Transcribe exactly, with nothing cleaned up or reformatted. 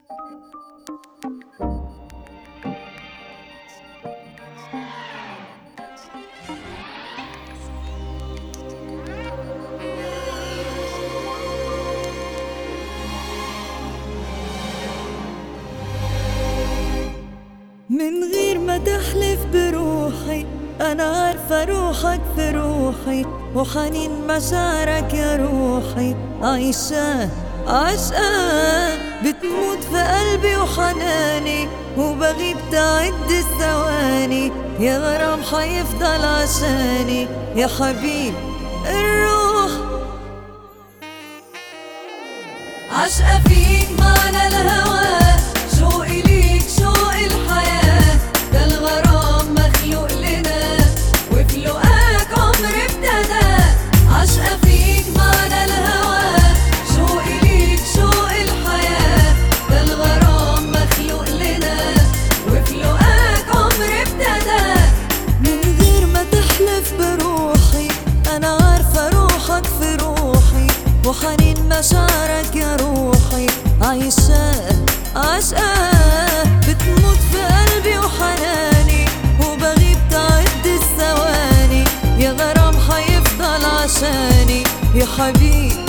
من غير ما تحلف بروحي أنا عارفة روحك في روحي، وحنين مشاعرك يا روحي عايشاه عشقاه. بتموت في قلبي وحناني، وبغيب تعد الثواني، يا غرام حيفضل عشاني يا حبيب الروح. عشقة فيك معنى الهوى، شوقي ليك شوق الحياة، ده الغرام مخلوق لنا وفي لقاك عمر ابتدى. عشقة فيك معنى الهوى، شوقي ليك شوق الحياة، ده الغرام مخلوق لنا وفي لقاك عمر ابتدى. من غير ما تحلف بروحي أنا عارفة روحك في روحي، وحنين مشاعرك يا روحي عايشاه عشقاه. بتموت في قلبي وحناني، وبغيب تعد الثواني، يا غرام حيفضل عشاني يا حبيب